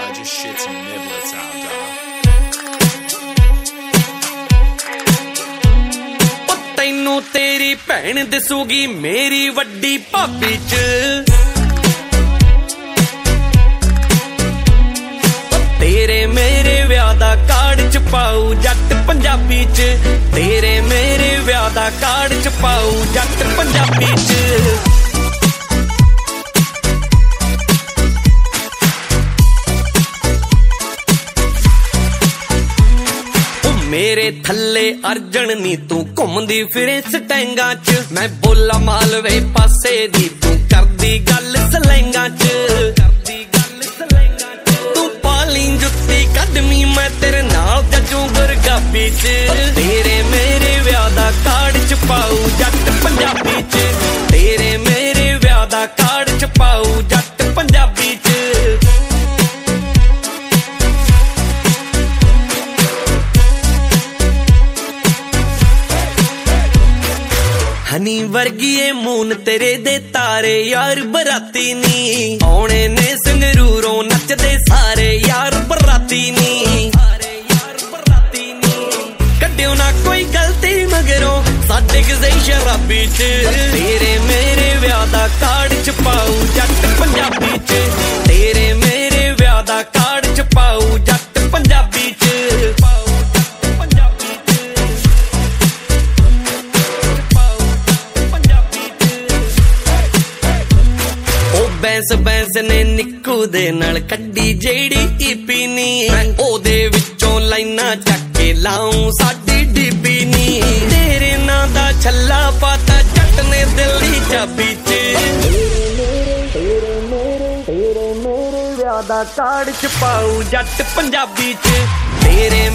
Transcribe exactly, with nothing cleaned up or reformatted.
I just shit some niblets out, dog. ਤੈਨੂੰ ਤੇਰੀ ਭੈਣ ਦਿਸੂਗੀ ਮੇਰੀ ਵੱਡੀ ਭਾਬੀ ਚ ਤੇਰੇ ਮੇਰੇ ਵਿਆਹ ਦਾ ਕਾਰਡ ਚ ਪਾਉ ਜੱਟ ਪੰਜਾਬੀ ਚ ਤੇਰੇ ਮੇਰੇ ਵਿਆਹ ਦਾ ਕਾਰਡ ਚ ਪਾਉ ਜੱਟ ਪੰਜਾਬੀ ਚ ਮੇਰੇ ਥੱਲੇ ਅਰਜਣ ਨੀ ਤੂੰ ਘੁੰਮਦੀ ਫਿਰੇ ਸਟੈਂਗਾਂ ਚ ਮੈਂ ਬੋਲਾ ਮਾਲਵੇ ਪਾਸੇ ਦੀ ਤੂੰ ਕਰਦੀ ਗੱਲ ਸਲੈਂਗਾਂ ਚ ਕਰਦੀ ਗੱਲ ਸਲੈਂਗਾਂ ਚ ਤੂੰ ਪਾਲੀ ਜੁੱਤੀ ਕੱਢਵੀਂ ਮੈਂ ਤੇਰੇ ਨਾਲ ਜੱਜੂ ਗੁਰਗਾਬੀ ਚ ਤੇਰੇ ਮੇਰੇ ਵਿਆਹ ਦਾ ਕਾਰਡ ਚ ਪਾਉ ਜੱਟ ਪੰਜਾਬੀ ਚ ਤੇਰੇ ਮੇਰੇ ਵਿਆਹ ਦਾ ਕਾਰਡ ਚ ਪਾਉ ਜੱਟ ਪੰਜਾਬੀ ਚ ਹਨੀ ਵਰਗੀਏ ਮੂਨ ਤੇਰੇ ਦੇ ਤਾਰੇ ਯਾਰ ਬਰਾਤੀ ਨੀ ਆਉਣੇ ਨੇ ਸੰਗਰੂਰੋਂ ਨੱਚਦੇ ਸਾਰੇ ਯਾਰ ਬਰਾਤੀ ਨੀ ਕੱਢਿਓ ਨਾ ਕੋਈ ਗਲਤੀ ਮਗਰੋਂ ਸਾਡੇ ਕਿਸੇ ਸ਼ਰਾਬੀ ਚ ਤੇਰੇ ਮੇਰੇ ਵਿਆਹ ਦਾ ਕਾਰਡ ਚ ਪਾਉ ਜੱਟ ਪੰਜਾਬੀ ਚ ਤੇਰੇ ਮੇਰੇ ਵਿਆਹ ਦਾ ਕਾਰਡ ਚ ਪਾਉ ਜੱਟ ਪੰਜਾਬੀ ਚ ਬੈਂਸ ਬੈਂਸ ਨੇ ਨਿੱਕੂ ਦੇ ਨਾਲ ਕੱਢੀ ਜਿਹੜੀ ਈਪੀ ਨੀ ਮੈਂ ਉਹਦੇ ਵਿੱਚੋਂ ਲਾਈਨਾਂ ਚੱਕ ਕੇ ਲਾਉਂ ਸਾਡੀ ਡੀਪੀ ਨੀ ਤੇਰੇ ਨਾਂ ਦਾ ਛੱਲਾ ਪਾਤਾ ਜੱਟ ਨੇ ਦਿਲ ਦੀ ਚਾਬੀ ਚ ਤੇਰੇ ਮੇਰੇ ਵਿਆਹ ਦਾ ਕਾਰਡ ਚ ਪਾਉ ਜੱਟ ਪੰਜਾਬੀ ਚ ਤੇਰੇ